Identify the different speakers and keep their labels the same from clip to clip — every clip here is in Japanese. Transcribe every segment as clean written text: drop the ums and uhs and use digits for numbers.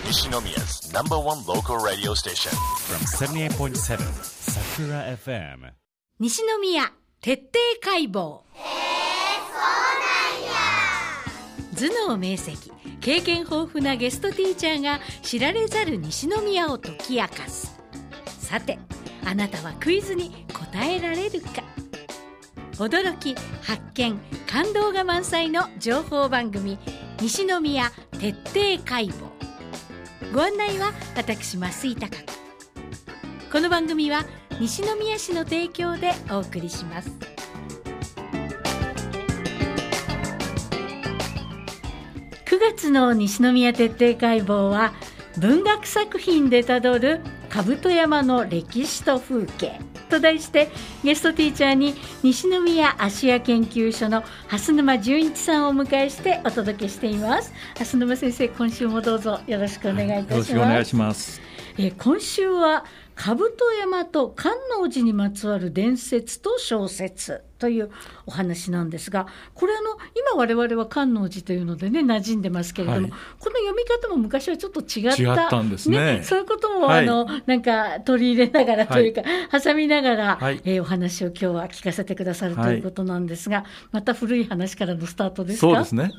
Speaker 1: Nishinomiya's number one local radio station.
Speaker 2: From 78.7 Sakura FM.
Speaker 3: 西宮徹底解剖。頭脳明晰、経験豊富なゲストティーチャーが知られざる西宮を解き明かす。さて、あなたはクイズに答えられるか。驚き、発見、感動が満載の情報番組、西宮徹底解剖。ご案内は私増井貴子。この番組は西宮市の提供でお送りします。9月の西宮徹底解剖は、文学作品でたどる兜山の歴史と風景と題して、ゲストティーチャーに西宮芦屋研究所の蓮沼純一さんをお迎えしてお届けしています。蓮沼先生、今週もどうぞよろしくお願いいたします。
Speaker 4: よろしくお願いします。
Speaker 3: 今週は兜山と観音寺にまつわる伝説と小説というお話なんですが、これ今我々は観音寺というのでね馴染んでますけれども、この読み方も昔はちょっと違った
Speaker 4: んですね。
Speaker 3: そういうことも、なんか取り入れながらというか、挟みながら、お話を今日は聞かせてくださるということなんですが、また古い話からのスタートですか？
Speaker 4: そうですね。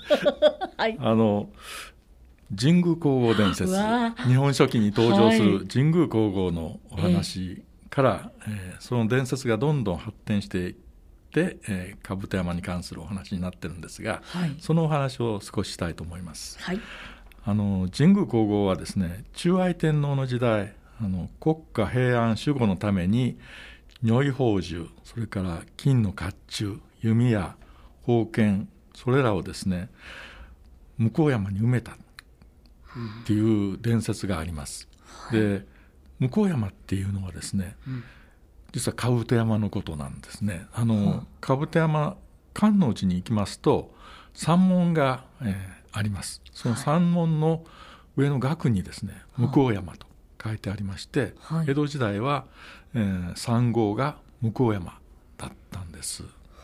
Speaker 4: 神宮皇后伝説、日本書紀に登場する神宮皇后のお話から、その伝説がどんどん発展していって、兜山に関するお話になってるんですが、そのお話を少ししたいと思います。神宮皇后はですね、中愛天皇の時代、国家平安守護のために如意宝珠、それから金の甲冑、弓矢、宝剣、それらをですね、向山に埋めたっていう伝説があります。で、向山っていうのはですね、実は兜山のことなんですね。兜山、観音寺に行きますと山門が、あります。その山門の上の額にですね、向山と書いてありまして、江戸時代は、山号が向山だったんです。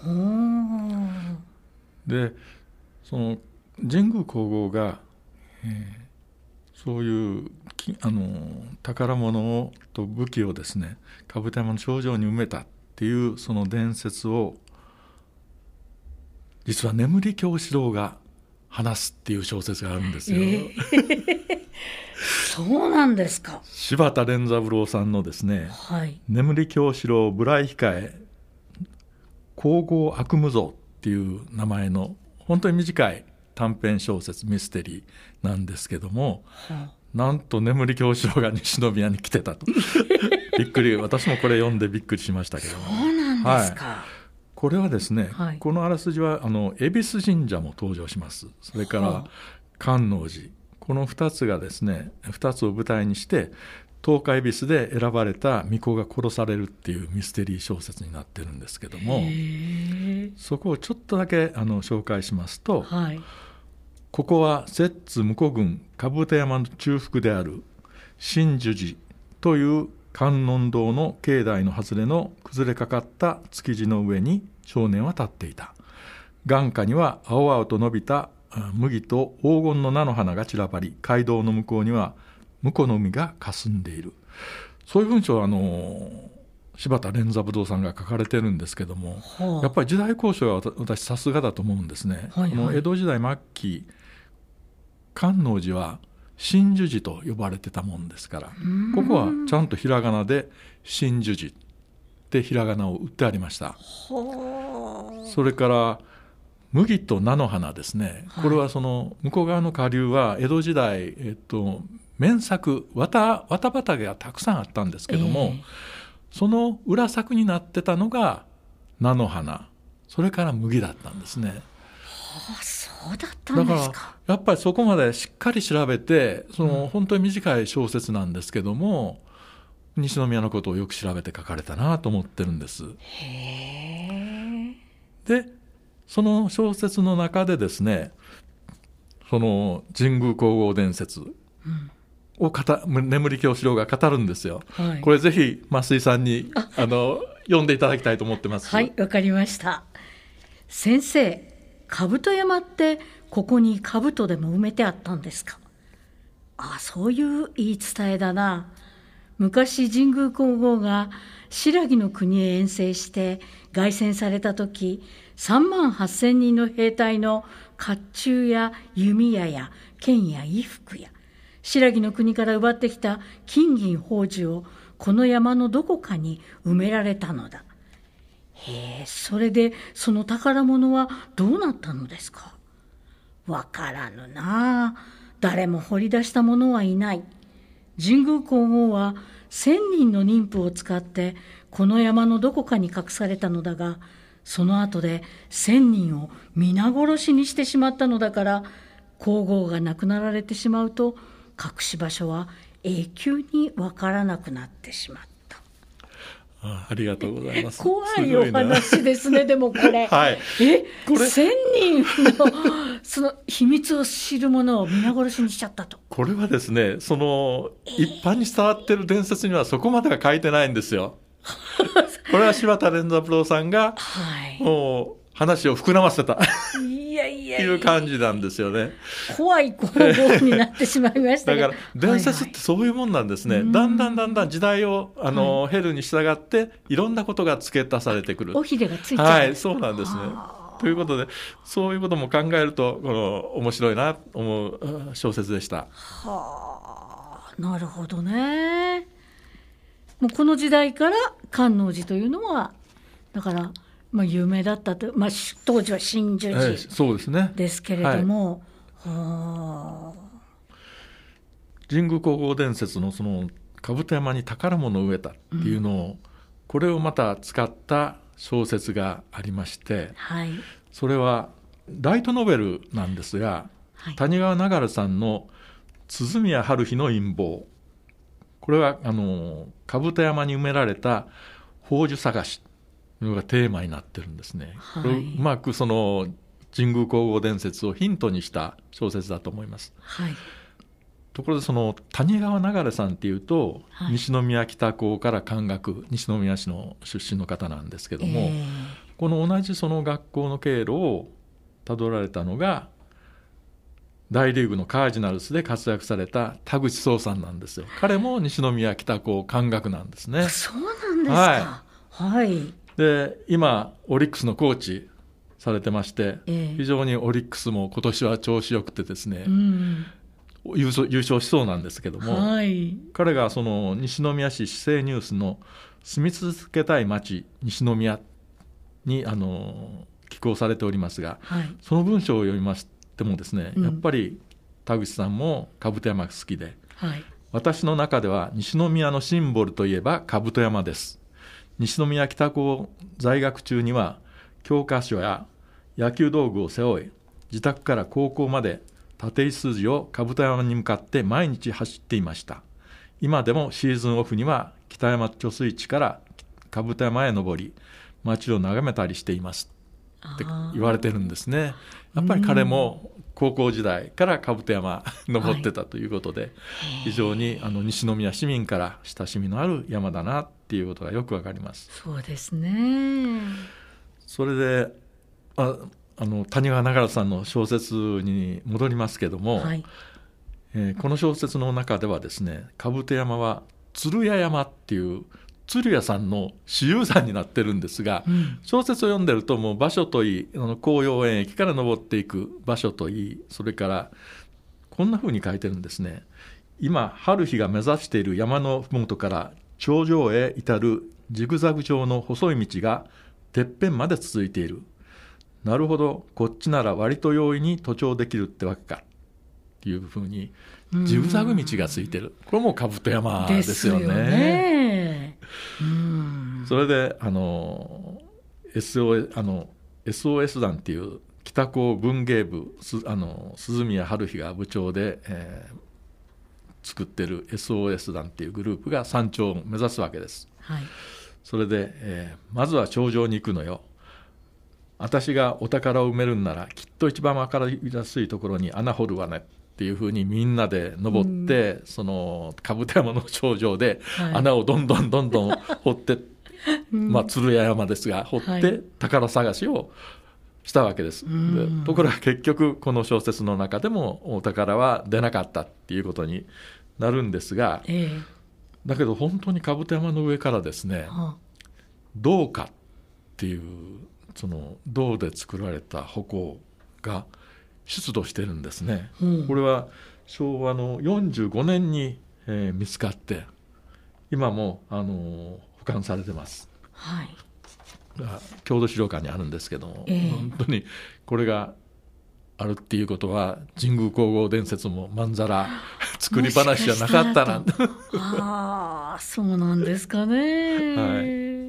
Speaker 4: で、その神宮皇后が、そういう宝物と武器をですね、兜山の頂上に埋めたっていうその伝説を、実は眠り京四郎が話すっていう小説があるんですよ。
Speaker 3: そうなんですか。
Speaker 4: 柴田連三郎さんのですね、眠り京四郎無頼控え皇后悪夢像っていう名前の本当に短い短編小説、ミステリーなんですけども、なんと眠り京四郎が西宮に来てたとびっくり、私もこれ読んでびっくりしましたけども。
Speaker 3: そうなんですか。
Speaker 4: これはですね、このあらすじは恵比寿神社も登場します。それから観音寺、この2つがですね、2つを舞台にして十日恵比寿で選ばれた巫女が殺されるっていうミステリー小説になってるんですけども、そこをちょっとだけ紹介しますと、ここは摂津武庫郡兜山の中腹である真珠寺という観音堂の境内の外れの崩れかかった築地の上に少年は立っていた。眼下には青々と伸びた麦と黄金の菜の花が散らばり、街道の向こうには婿の海が霞んでいる。そういう文章を柴田連三郎さんが書かれてるんですけども、やっぱり時代交渉は私さすがだと思うんですね。江戸時代末期、観音寺は真珠寺と呼ばれてたもんですから、ここはちゃんとひらがなで真珠寺ってひらがなを打ってありました。それから麦と菜の花ですね、これはその向こう側の下流は江戸時代、綿作、綿畑がたくさんあったんですけども、その裏作になってたのが菜の花、それから麦だったんですね。
Speaker 3: そうだったんですか。
Speaker 4: だからやっぱりそこまでしっかり調べて、本当に短い小説なんですけども、西宮のことをよく調べて書かれたなと思ってるんです。で、その小説の中でですね、その神宮皇后伝説を眠り京四郎が語るんですよ。これぜひ増井さんに読んでいただきたいと思ってます。
Speaker 3: はい、わかりました。先生、兜山ってここに兜でも埋めてあったんですか？ そういう言い伝えだな。昔神宮皇后が新羅の国へ遠征して凱旋された時、3万8,000人の兵隊の甲冑や弓矢や剣や衣服や新羅の国から奪ってきた金銀宝珠をこの山のどこかに埋められたのだ。それでその宝物はどうなったのですか。わからぬな。誰も掘り出した者はいない。神宮皇后は1,000人の妊婦を使ってこの山のどこかに隠されたのだが、その後で1,000人を皆殺しにしてしまったのだから、皇后が亡くなられてしまうと隠し場所は永久にわからなくなってしまった。
Speaker 4: ありがとうございます。
Speaker 3: 怖いお話ですね。でもこれ、
Speaker 4: はい、
Speaker 3: これ1,000人のその秘密を知る者を皆殺しにしちゃったと。
Speaker 4: これはですね、その一般に伝わっている伝説にはそこまでは書いてないんですよ。これは柴田錬三郎さんが、もう話を膨らませたいう感じなんですよね。
Speaker 3: 怖い皇后になってしまいました
Speaker 4: だから伝説ってそういうもんなんですね。だんだん時代を経るに従っていろんなことが付け足されてくる。
Speaker 3: 尾ひれがついちゃう。
Speaker 4: そうなんですね。ということでそういうことも考えると面白いなと思う小説でした。
Speaker 3: なるほどね。もうこの時代から観音寺というのはだから有名だったと、当時は真珠寺ですけれども、
Speaker 4: 神宮皇后伝説のその兜山に宝物を植えたっていうのを、これをまた使った小説がありまして、それはライトノベルなんですが、谷川流さんの鼓宮春日の陰謀、これは兜山に埋められた宝珠探しのがテーマになってるんですね。これうまくその神宮皇后伝説をヒントにした小説だと思います。ところでその谷川流さんっていうと、西宮北高から漢学、西宮市の出身の方なんですけども、この同じその学校の経路をたどられたのが大リーグのカージナルスで活躍された田口壮さんなんですよ。彼も西宮北高漢学なんですね。
Speaker 3: そうなんですか。
Speaker 4: で今オリックスのコーチされてまして、非常にオリックスも今年は調子よくてですね、優勝しそうなんですけども、彼がその西宮市市政ニュースの住み続けたい町西宮に寄稿されておりますが、その文章を読みましてもですね、やっぱり田口さんも兜山が好きで、私の中では西宮のシンボルといえば兜山です。西宮北高在学中には教科書や野球道具を背負い、自宅から高校まで立石筋を兜山に向かって毎日走っていました。今でもシーズンオフには北山貯水池から兜山へ登り、街を眺めたりしていますって言われてるんですね。やっぱり彼も高校時代から兜山登ってたということで、非常に西宮市民から親しみのある山だなっていうことがよくわかります。
Speaker 3: そうですね。
Speaker 4: それで谷川流さんの小説に戻りますけども、この小説の中ではですね、兜山は鶴屋山っていう鶴屋さんの私有山になってるんですが、小説を読んでるともう場所といい、紅葉園駅から登っていく場所といい、それからこんな風に書いてるんですね。今春日が目指している山の麓から頂上へ至るジグザグ状の細い道がてっぺんまで続いている。なるほど、こっちなら割と容易に登頂できるってわけかっていう風にジグザグ道がついてる。これも兜山ですよね。それでSOS 団っていう北高文芸部鈴宮春日が部長で、作ってる SOS 団っていうグループが山頂を目指すわけです。それで、まずは頂上に行くのよ。私がお宝を埋めるんならきっと一番分かりやすいところに穴掘るわねっていうふうにみんなで登って、その兜山の頂上で穴をどんどん掘って、鶴屋山ですが掘って宝探しをしたわけです。でところが結局この小説の中でもお宝は出なかったっていうことになるんですが、だけど本当に甲山の上からですね、銅貨っていうその銅で作られた矛が出土してるんですね。これは昭和の45年に、見つかって今も保管されてます。
Speaker 3: はい、
Speaker 4: 郷土資料館にあるんですけども、本当にこれがあるっていうことは神宮皇后伝説もまんざら作り話じゃなかったなんて
Speaker 3: そうなんですかね。
Speaker 4: はい、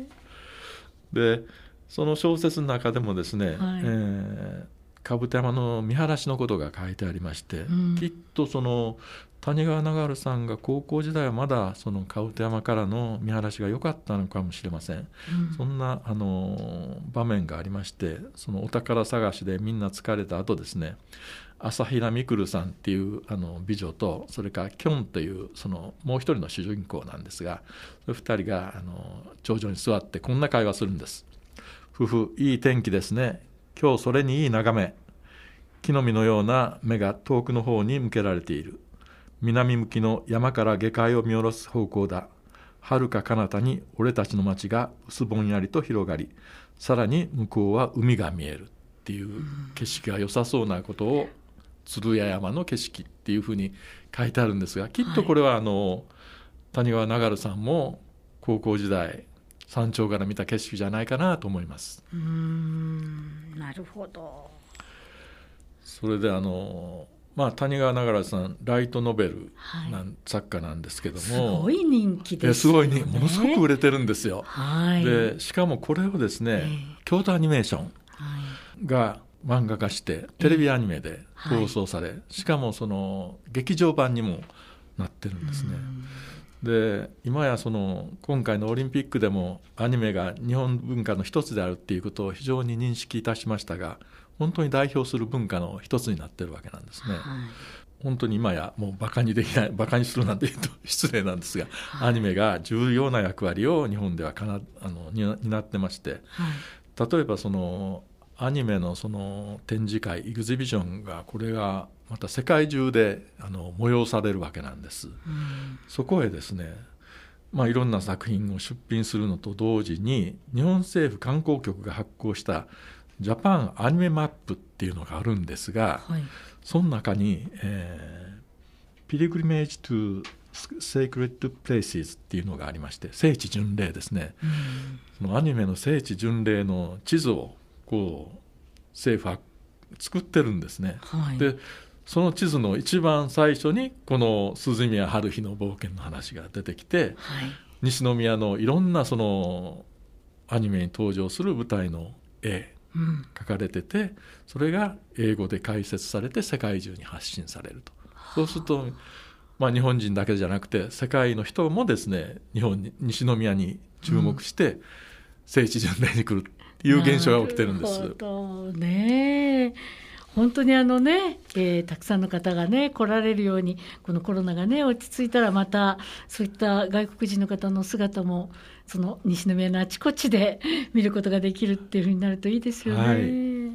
Speaker 4: でその小説の中でもですね、甲山の見晴らしのことが書いてありまして、きっとその谷川長治さんが高校時代はまだその甲山からの見晴らしが良かったのかもしれません。そんな場面がありまして、そのお宝探しでみんな疲れた後ですね、朝比奈みくるさんっていう美女と、それからキョンというそのもう一人の主人公なんですが、2人が頂上に座ってこんな会話するんです。夫婦、いい天気ですね。今日それにいい眺め。木の実のような目が遠くの方に向けられている。南向きの山から下界を見下ろす方向だ。遥か彼方に俺たちの町が薄ぼんやりと広がり、さらに向こうは海が見えるっていう景色が良さそうなことを鶴屋山の景色っていうふうに書いてあるんですが、きっとこれは谷川長治さんも高校時代山頂から見た景色じゃないかなと思います。
Speaker 3: なるほど。
Speaker 4: それで谷川長治さんライトノベル作家なんですけども、
Speaker 3: すごい人気です
Speaker 4: よね。ものすごく売れてるんですよ。でしかもこれをですね、京都アニメーションが漫画化してテレビアニメで放送され、しかもその劇場版にもなってるんですね。で今や今回のオリンピックでもアニメが日本文化の一つであるっていうことを非常に認識いたしましたが、本当に代表する文化の一つになってるわけなんですね。本当に今やもうバカにできない、バカにするなんて言うと失礼なんですが、アニメが重要な役割を日本では担ってまして、例えばアニメの展示会エグゼビジョンが、これがまた世界中で催されるわけなんです。そこへですね、いろんな作品を出品するのと同時に、日本政府観光局が発行したジャパンアニメマップっていうのがあるんですが、その中に、ピリグリメージ・トゥ・セークレッド・プレイスっていうのがありまして、聖地巡礼ですね。そのアニメの聖地巡礼の地図を政府は作ってるんですね。でその地図の一番最初にこの鈴宮春日の冒険の話が出てきて、西宮のいろんなアニメに登場する舞台の絵書かれてて、それが英語で解説されて世界中に発信されると。そうすると、日本人だけじゃなくて世界の人もですね、西宮に注目して聖地巡礼に来るっていう現象が起きてるんです。なるほどね。
Speaker 3: 本当にたくさんの方がね来られるように、このコロナがね落ち着いたら、またそういった外国人の方の姿もその西宮のあちこちで見ることができるっていうふうになるといいですよね。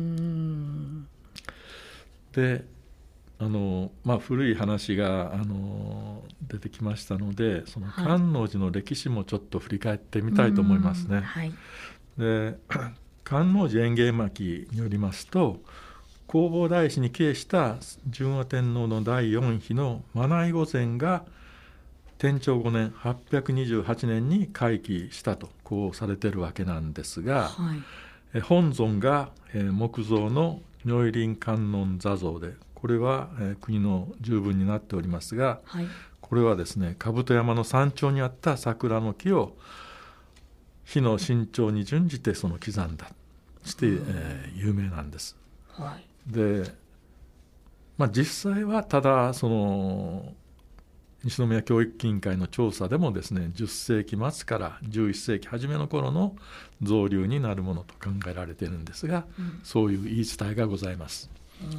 Speaker 4: で古い話が出てきましたので、その観音寺の歴史もちょっと振り返ってみたいと思いますね。で観音寺演芸巻によりますと、弘法大師に帰した順和天皇の第4妃の眞名井御前が天長5年828年に開基したとこうされているわけなんですが、本尊が木造の如意輪観音座像で、これは国の十分になっておりますが、これはですね、兜山の山頂にあった桜の木を火の身長に準じて刻んだして、有名なんです。で、実際はただ西宮教育委員会の調査でもですね、10世紀末から11世紀初めの頃の造立になるものと考えられているんですが、そういう言い伝えがございます。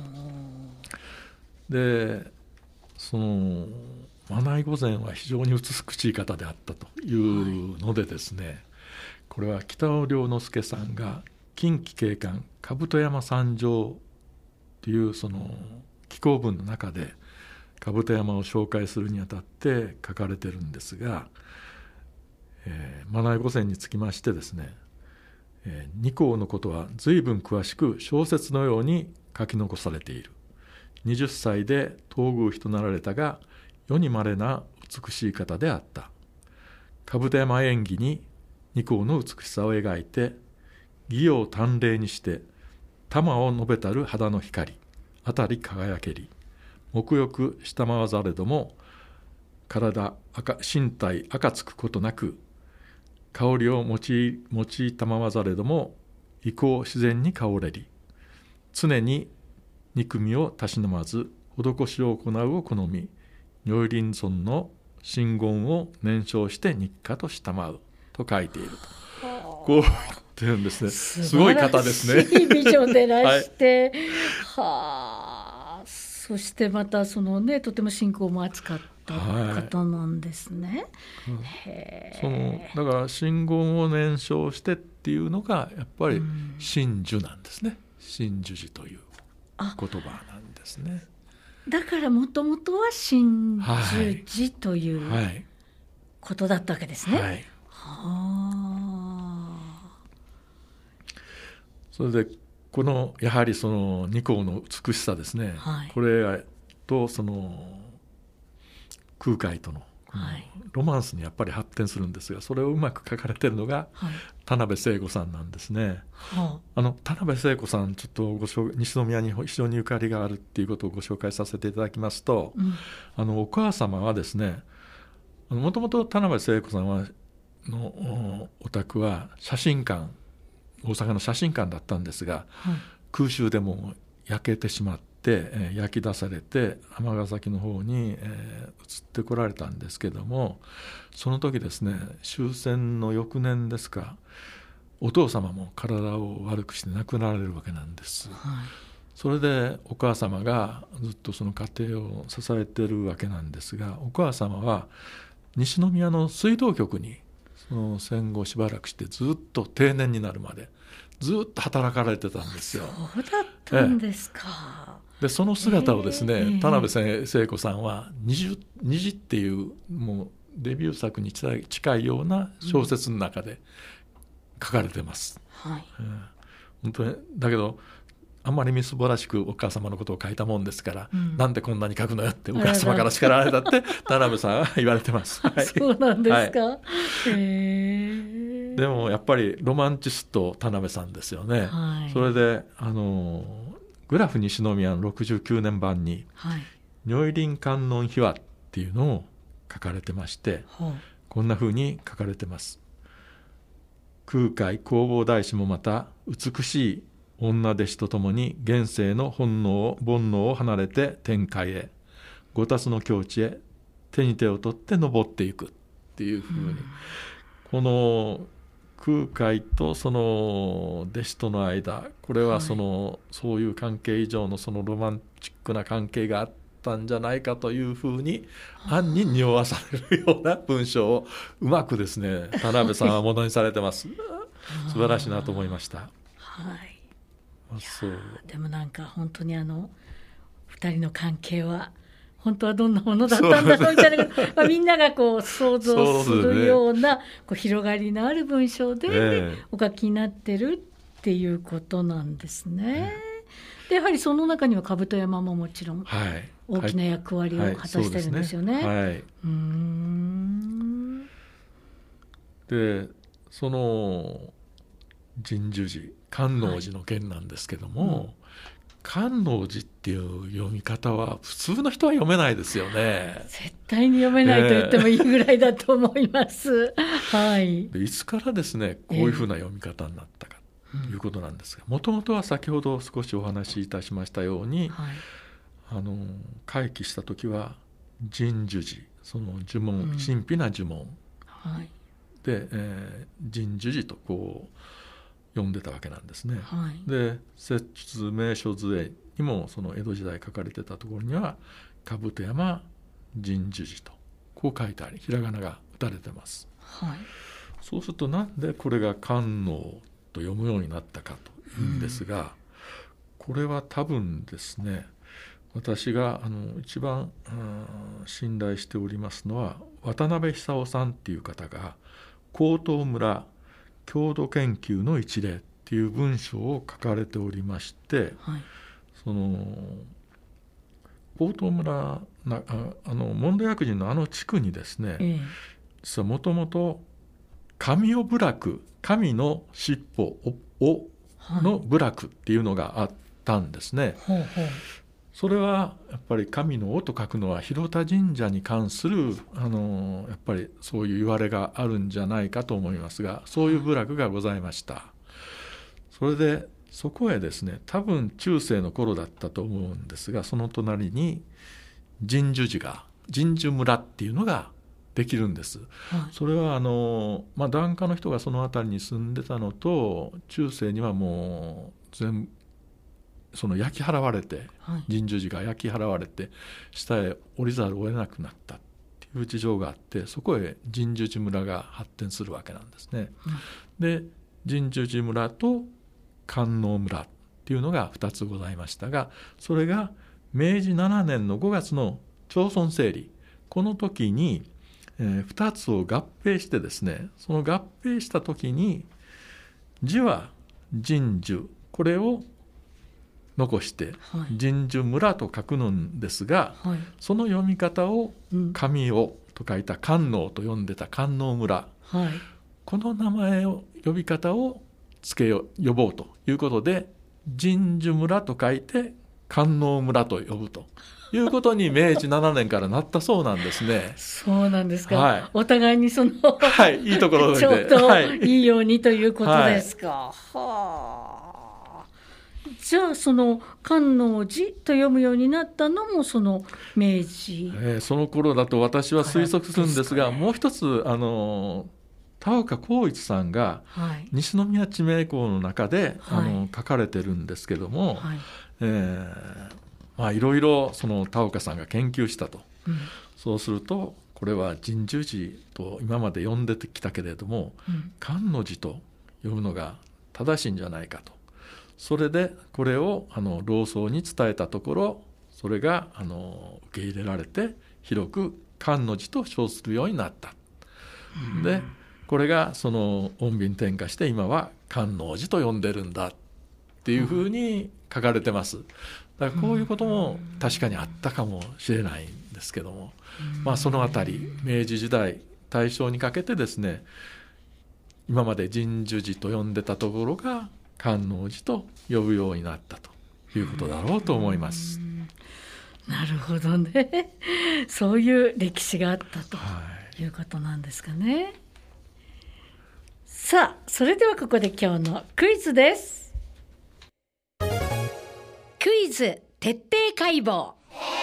Speaker 4: で眞名井御前は非常に美しい方であったというのでですね、これは北尾良之助さんが近畿景観兜山三条というその紀行文の中で兜山を紹介するにあたって書かれているんですが、真名御前につきましてですね、二皇のことは随分詳しく小説のように書き残されている。20歳で東宮妃となられたが、世に稀な美しい方であった。兜山演技に二皇の美しさを描いて、義を端麗にして玉を述べたる肌の光、あたり輝けり、沐浴したまわざれども身体赤つくことなく、香りを用いたまわざれども意向自然に香れり、常に憎みをたしなまず施しを行うを好み、如意輪尊の真言を念唱して日課としたまうと書いていると、こう言ってるんですね。すごい方ですね。
Speaker 3: 素晴らしい美女でらして、はあ、そしてまたそのね、とても信仰も厚かった方なんですね。
Speaker 4: だから真言を念唱してっていうのがやっぱり真珠なんですね。真珠寺という言葉なんですね。
Speaker 3: だからもともとは真珠寺ということだったわけですね。はい
Speaker 4: それでこのやはりその二皇の美しさですね、これとその空海とのロマンスにやっぱり発展するんですが、それをうまく書かれているのが田辺聖子さんなんですね。田辺聖子さん、ちょっと西宮に非常にゆかりがあるっていうことをご紹介させていただきますと、お母様はですね、もともと田辺聖子さんのお宅は写真館、大阪の写真館だったんですが、空襲でも焼けてしまって、焼き出されて尼崎の方に、移ってこられたんですけども、その時ですね、終戦の翌年ですか、お父様も体を悪くして亡くなられるわけなんです。それでお母様がずっとその家庭を支えているわけなんですが、お母様は西宮の水道局にその戦後しばらくしてずっと定年になるまでずっと働かれてたんですよ。
Speaker 3: そうだったんですか。
Speaker 4: でその姿をですね、田辺聖子さんは虹っていうもうデビュー作に近いような小説の中で書かれてます。本当にだけどあんまりみすぼらしくお母様のことを書いたもんですから、なんでこんなに書くのよってお母様から叱られたって田辺さんは言われてます。
Speaker 3: そうなんですか。
Speaker 4: でもやっぱりロマンチスト田辺さんですよね。それでグラフ西宮の69年版に如意輪観音秘話っていうのを書かれてまして、こんな風に書かれてます。空海弘法大師もまた美しい女弟子とともに現世の煩悩を離れて天界へ、五達の境地へ手に手を取って登っていくっていうふうに、この空海とその弟子との間、これはそういう関係以上のそのロマンチックな関係があったんじゃないかというふうに暗に匂わされるような文章をうまくですね、田辺さんはものにされてます。素晴らしいなと思いました。
Speaker 3: でもなんか本当に2人の関係は本当はどんなものだったんだろうみたいな、みんながこう想像するようなこう広がりのある文章でお書きになってるっていうことなんですね。でやはりその中には兜山ももちろん大きな役割を果たしてるんですよね。
Speaker 4: でその神樹寺観音寺の件なんですけども、観音寺っていう読み方は普通の人は読めないですよね。
Speaker 3: 絶対に読めないと言ってもいいぐらいだと思います。
Speaker 4: いつからですねこういうふうな読み方になったかということなんですが、もともとは先ほど少しお話しいたしましたように、開記した時は神樹寺、その呪文、神秘な呪文、で、神樹寺とこう読んでたわけなんですね。で摂津名所図にもその江戸時代書かれてたところには兜山神樹寺とこう書いてあり、ひらがなが打たれてます。そうするとなんでこれが観音っと読むようになったかというんですが、これは多分ですね、私が一番信頼しておりますのは渡辺久夫さんっていう方が江東村郷土研究の一例っていう文章を書かれておりまして、はい、その江東村モンド薬人の地区にですね、実はもともと神尾部落、神の尻尾の部落っていうのがあったんですね。それはやっぱり神の尾と書くのは広田神社に関するやっぱりそういう言われがあるんじゃないかと思いますが、そういう部落がございました。それでそこへですね、多分中世の頃だったと思うんですが、その隣に神樹寺が、神樹村っていうのができるんです。それは檀家の人がその辺りに住んでたのと、中世にはもう全部その焼き払われて、神樹寺が焼き払われて下へ降りざるを得なくなったっていう事情があって、そこへ神樹寺村が発展するわけなんですね。で神樹寺村と観音村っていうのが2つございましたが、それが明治7年の5月の町村整理、この時に、2つを合併してですね、その合併した時に字は神樹、これを残して神樹村と書くのですが、その読み方を神尾と書いた観音と呼んでた観音村、この名前を呼び方を呼ぼうということで神樹村と書いて観音村と呼ぶということに明治7年からなったそうなんですね。
Speaker 3: そうなんですか、お互いにその、
Speaker 4: いいところで
Speaker 3: ちょっといいようにということですか。じゃあその観音寺と読むようになったのもその明治、
Speaker 4: その頃だと私は推測するんですが、もう一つ田岡浩一さんが西宮地名稿の中で、書かれてるんですけども、いろいろその田岡さんが研究したと、そうするとこれは神樹寺と今まで呼んできたけれども、観音寺と呼ぶのが正しいんじゃないかと。それでこれを老僧に伝えたところ、それが受け入れられて広く観音寺と称するようになった。でこれがその音便転化して今は観音寺と呼んでるんだっていうふうに書かれてます。だからこういうことも確かにあったかもしれないんですけども、そのあたり明治時代大正にかけてですね、今まで神樹寺と呼んでたところが観音寺と呼ぶようになったということだろうと思います。
Speaker 3: なるほどね。そういう歴史があったということなんですかね。さあ、それではここで今日のクイズです。クイズ徹底解剖。そうなんや。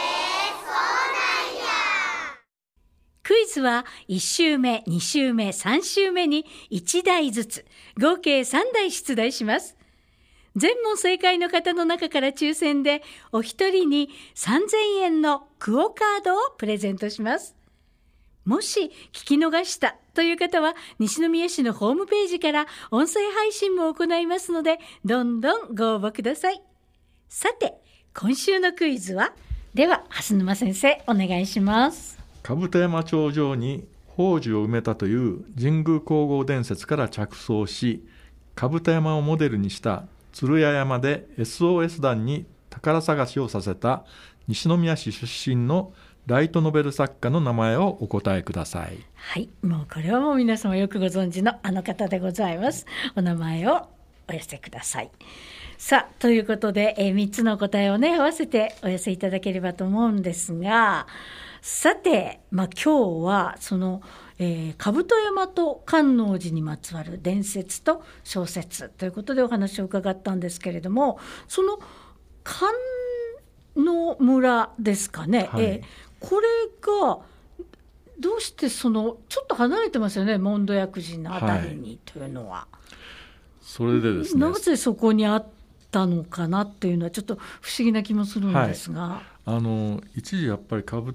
Speaker 3: クイズは1週目、2週目、3週目に1題ずつ合計3題出題します。全問正解の方の中から抽選でお一人に3000円のクオカードをプレゼントします。もし聞き逃したという方は西宮市のホームページから音声配信も行いますので、どんどんご応募ください。さて、今週のクイズは、では蓮沼先生お願いします。
Speaker 4: 兜山頂上に宝珠を埋めたという神宮皇后伝説から着想し、兜山をモデルにした鶴屋山で SOS 団に宝探しをさせた西宮市出身のライトノベル作家の名前をお答えください。
Speaker 3: はい、もうこれはもう皆様よくご存知のあの方でございます。お名前をお寄せください。さあ、ということで、3つの答えをね合わせてお寄せいただければと思うんですが、さて、今日はその、兜山と観音寺にまつわる伝説と小説ということでお話を伺ったんですけれども、その観音村ですかね、これがどうしてそのちょっと離れてますよね、モンド薬寺のあたりにというのは、
Speaker 4: それでですね、
Speaker 3: なぜそこにあったのかなっていうのはちょっと不思議な気もするんですが、
Speaker 4: 一時やっぱり観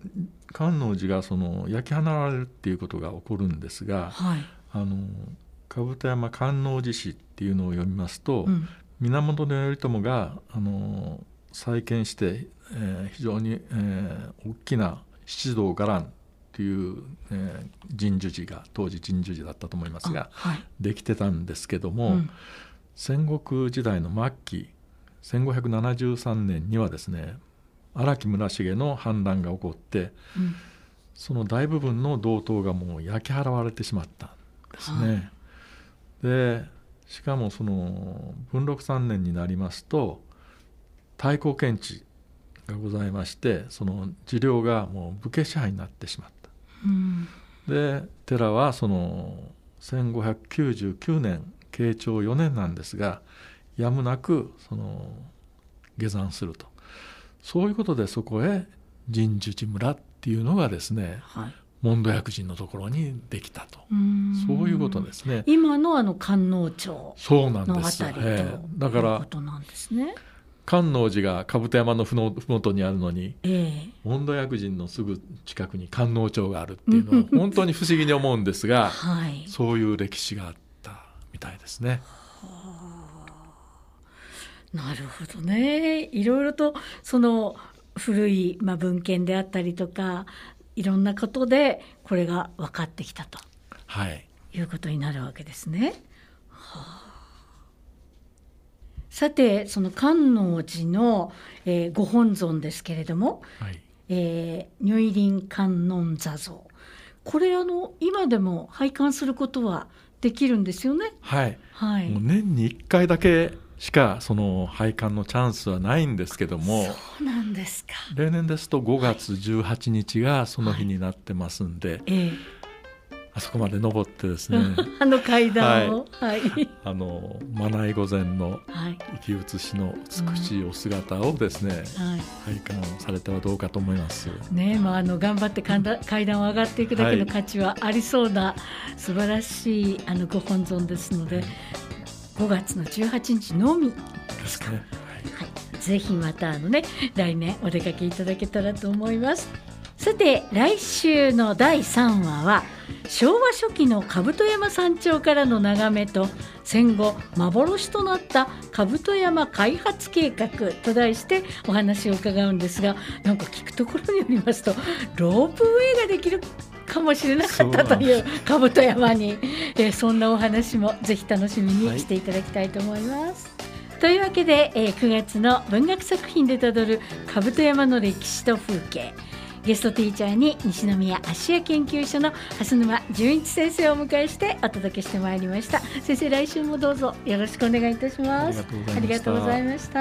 Speaker 4: 音寺がその焼き払われるっていうことが起こるんですが、兜兜山観音寺史っていうのを読みますと、源頼朝が再建して、非常に、大きな七道伽藍という、神樹寺が当時神樹寺だったと思いますが、できてたんですけども、戦国時代の末期1573年にはですね、荒木村重の反乱が起こって、その大部分の道東がもう焼き払われてしまったんですね。でしかもその文禄3年になりますと太閤検地がございまして、その寺領がもう武家支配になってしまった、で寺はその1599年慶長4年なんですが、やむなくその下山すると。そういうことでそこへ神樹寺村っていうのがですね、門戸薬人のところにできたと。そういうことですね。
Speaker 3: 今の観音町のあたりと
Speaker 4: だから
Speaker 3: いうことなんですね。
Speaker 4: 観音寺が兜山のふもとにあるのに、門戸薬人のすぐ近くに観音町があるっていうのは本当に不思議に思うんですが、そういう歴史があったみたいですね。
Speaker 3: なるほどね。いろいろとその古い、文献であったりとかいろんなことでこれが分かってきたと、いうことになるわけですね。さてその観音寺の、ご本尊ですけれども、如意輪観音坐像、これ今でも拝観することはできるんですよね。もう年に1回だけしかその拝観のチャンスはないんですけども、 そうなんですか。
Speaker 4: 例年ですと5月18日がその日になってますんで、あそこまで登ってですね
Speaker 3: 階段を、
Speaker 4: マナイ御前の生き写しの美しいお姿をですね、拝観されてはどうかと思います
Speaker 3: ね。頑張って階段を上がっていくだけの価値はありそうな、素晴らしいご本尊ですので、5月の18日のみですか。ぜひまた来年お出かけいただけたらと思います。さて来週の第3話は昭和初期の兜山山頂からの眺めと戦後幻となった兜山開発計画と題してお話を伺うんですが、なんか聞くところによりますとロープウェイができるかもしれなかったという兜山に、そんなお話もぜひ楽しみにしていただきたいと思います。というわけで、9月の文学作品でたどる兜山の歴史と風景、ゲストティーチャーに西宮芦屋研究所の蓮沼純一先生をお迎えしてお届けしてまいりました。先生、来週もどうぞよろしくお願いいたします。ありがとうございました。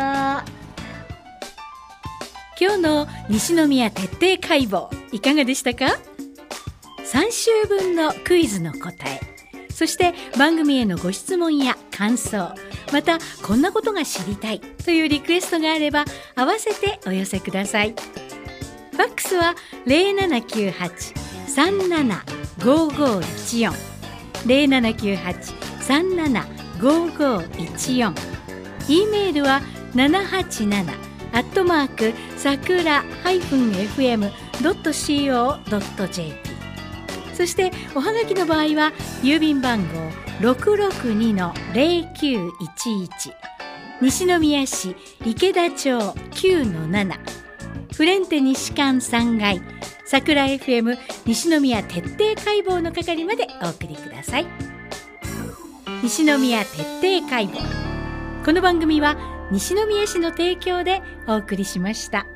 Speaker 3: 今日の西宮徹底解剖いかがでしたか。3週分のクイズの答え、そして番組へのご質問や感想、またこんなことが知りたいというリクエストがあれば合わせてお寄せください。ファックスは 0798-375514 0798-375514、 E メールは787-sakura-fm.co.jp、そしておはがきの場合は郵便番号 662-0911 西宮市池田町 9-7 フレンテ西館3階桜 FM 西宮徹底解剖の係までお送りください。西宮徹底解剖、この番組は西宮市の提供でお送りしました。